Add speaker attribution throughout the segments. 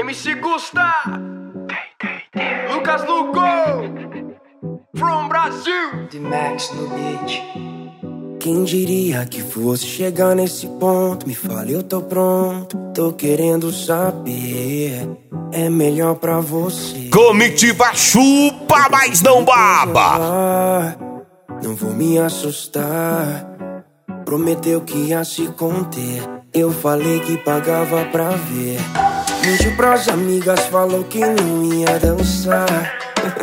Speaker 1: MC Gusta, Lucas Lugo, from Brasil,
Speaker 2: The Max no beat. Quem diria que fosse chegar nesse ponto? Me fala, eu tô pronto. Tô querendo saber. É melhor pra você.
Speaker 3: Comitiva chupa, mas não baba.
Speaker 2: Não vou me assustar. Prometeu que ia se conter. Eu falei que pagava pra ver. Mentiu pras amigas, falou que não ia dançar.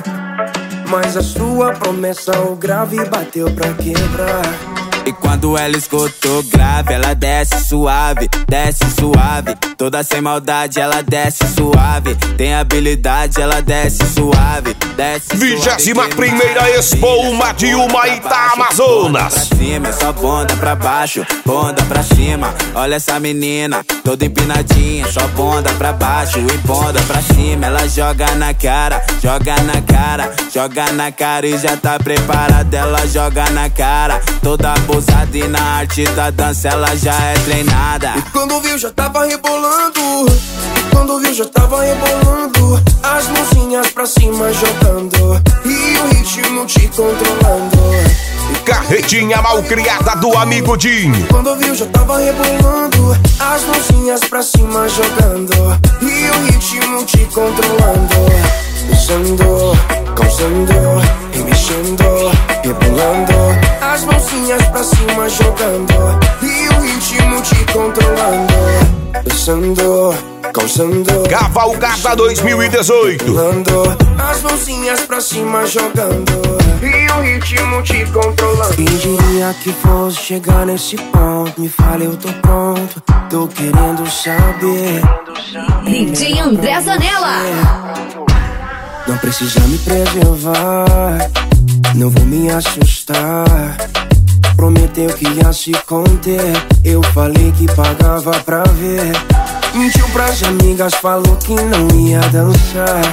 Speaker 2: Mas a sua promessa, o grave bateu pra quebrar.
Speaker 4: E quando ela escutou grave, ela desce suave, desce suave. Toda sem maldade, ela desce suave. Tem habilidade, ela desce suave, desce
Speaker 3: 21ª Expo Uma de Humaitá, Amazonas.
Speaker 4: Pra cima, é só bunda pra baixo, bunda pra cima. Olha essa menina, toda empinadinha. Só bunda pra baixo e bunda pra cima. Ela joga na cara, joga na cara, joga na cara e já tá preparada. Ela joga na cara, toda abusada e na arte da dança ela já é treinada.
Speaker 2: E quando viu já tava rebolando. E quando viu já tava rebolando. As mãozinhas pra cima jogando. E o ritmo te controlando.
Speaker 3: Carretinha mal criada do amigo Dinho.
Speaker 2: Quando viu já tava rebolando. As mãozinhas pra cima jogando. E o ritmo te controlando. Usando, causando, remexendo, rebolando. As mãozinhas pra cima jogando. E o ritmo te controlando. Usando, causando,
Speaker 3: Cavalgada 2018.
Speaker 2: rebolando. As mãozinhas pra cima jogando. E o ritmo te controlando. Quem diria que fosse chegar nesse ponto? Me fala, eu tô pronto. Tô querendo saber.
Speaker 5: DJ André Zanella.
Speaker 2: Não precisa me preservar. Não vou me assustar. Prometeu que ia se conter. Eu falei que pagava pra ver. Mentiu pras amigas, falou que não ia dançar.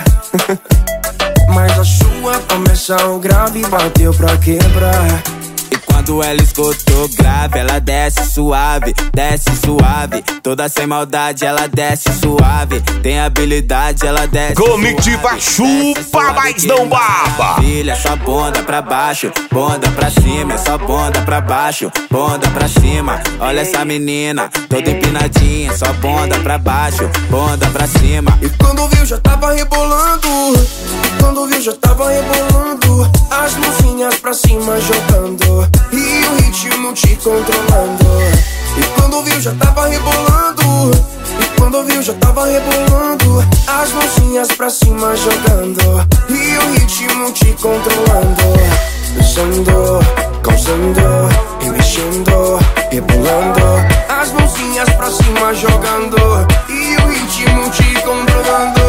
Speaker 2: Mas a sua promessa, o grave bateu pra quebrar.
Speaker 4: Quando ela escutou grave, ela desce suave, desce suave. Toda sem maldade, ela desce suave. Tem habilidade, ela desce
Speaker 3: Comitiva chupa, mas não baba.
Speaker 4: Filha, só bunda pra baixo, bunda pra cima. É só bunda pra baixo, bunda pra cima. Olha essa menina, toda empinadinha. Só bunda pra baixo, bunda pra cima.
Speaker 2: E quando viu já tava rebolando. E quando viu já tava rebolando. As mãozinhas pra cima jogando. E o ritmo te controlando. E quando viu já tava rebolando. E quando viu já tava rebolando. As mãozinhas pra cima jogando. E o ritmo te controlando. Usando, causando, remexendo, rebolando. As mãozinhas pra cima jogando. E o ritmo te controlando.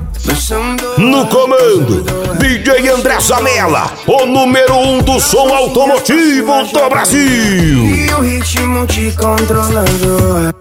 Speaker 3: No comando, DJ André Zanella, o número 1 do som automotivo do Brasil.
Speaker 2: E o ritmo te controlando.